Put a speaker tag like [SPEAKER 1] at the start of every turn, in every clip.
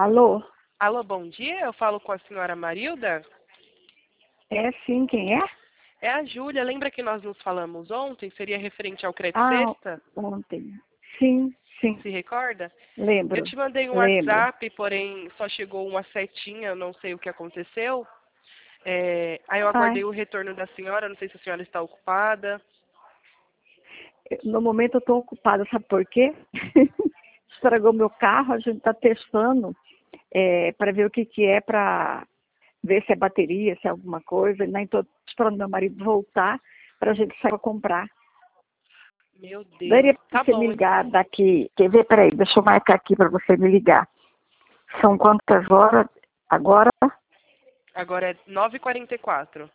[SPEAKER 1] Alô?
[SPEAKER 2] Alô, bom dia. Eu falo com a senhora Marilda.
[SPEAKER 1] É sim, quem é?
[SPEAKER 2] É a Júlia. Lembra que nós nos falamos ontem? Seria referente ao Crédito
[SPEAKER 1] Ah,
[SPEAKER 2] Sexta?
[SPEAKER 1] ontem. Sim, sim,
[SPEAKER 2] Se recorda? Eu
[SPEAKER 1] lembro,
[SPEAKER 2] te mandei um
[SPEAKER 1] lembro.
[SPEAKER 2] WhatsApp, porém só chegou uma setinha, eu não sei o que aconteceu. Aí eu
[SPEAKER 1] Ai,
[SPEAKER 2] aguardei o retorno da senhora, não sei se a senhora está ocupada.
[SPEAKER 1] no momento eu estou ocupada, sabe por quê? Estragou meu carro, a gente está testando para ver o que é, para ver se é bateria, se é alguma coisa. Nem estou esperando meu marido voltar para a gente sair para comprar.
[SPEAKER 2] Meu Deus.
[SPEAKER 1] Daria para
[SPEAKER 2] Tá
[SPEAKER 1] você me
[SPEAKER 2] bom,
[SPEAKER 1] ligar
[SPEAKER 2] então.
[SPEAKER 1] daqui. Quer ver? Peraí, deixa eu marcar aqui para você me ligar. São quantas horas agora?
[SPEAKER 2] Agora é 9h44.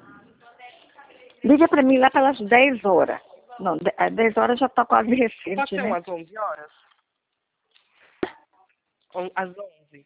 [SPEAKER 1] Liga para mim lá pelas 10 horas. Não, 10 horas já está quase
[SPEAKER 2] Pode
[SPEAKER 1] recente,
[SPEAKER 2] ser
[SPEAKER 1] né?
[SPEAKER 2] umas 11 horas? Às 11.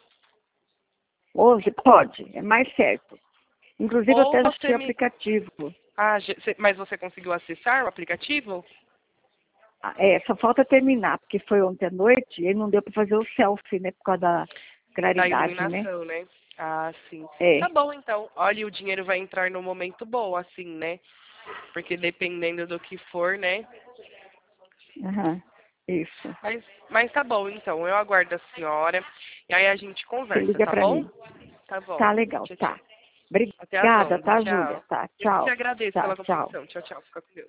[SPEAKER 1] 11 pode, é mais certo. Inclusive eu
[SPEAKER 2] Ou
[SPEAKER 1] até
[SPEAKER 2] você
[SPEAKER 1] assisti o
[SPEAKER 2] me...
[SPEAKER 1] aplicativo.
[SPEAKER 2] Mas você conseguiu acessar o aplicativo?
[SPEAKER 1] Só falta terminar, porque foi ontem à noite e não deu para fazer o selfie, né? Por causa da
[SPEAKER 2] Da
[SPEAKER 1] claridade, né?
[SPEAKER 2] iluminação, né? Ah, sim.
[SPEAKER 1] É,
[SPEAKER 2] Tá bom, então. Olha, o dinheiro vai entrar no momento bom, assim, né? Porque dependendo do que for, né?
[SPEAKER 1] aham, isso.
[SPEAKER 2] Mas tá bom, então. Eu aguardo a senhora. E aí a gente
[SPEAKER 1] Você
[SPEAKER 2] conversa,
[SPEAKER 1] liga
[SPEAKER 2] tá
[SPEAKER 1] para
[SPEAKER 2] bom?
[SPEAKER 1] mim.
[SPEAKER 2] Tá bom.
[SPEAKER 1] Tá legal,
[SPEAKER 2] Tchau, tchau.
[SPEAKER 1] tá.
[SPEAKER 2] Até às
[SPEAKER 1] Obrigada,
[SPEAKER 2] 11.
[SPEAKER 1] tá, Júlia?
[SPEAKER 2] Tchau.
[SPEAKER 1] Tá,
[SPEAKER 2] Eu que te
[SPEAKER 1] tchau.
[SPEAKER 2] agradeço
[SPEAKER 1] Tá,
[SPEAKER 2] pela
[SPEAKER 1] tchau.
[SPEAKER 2] compreensão. Tchau, tchau. Fica com Deus.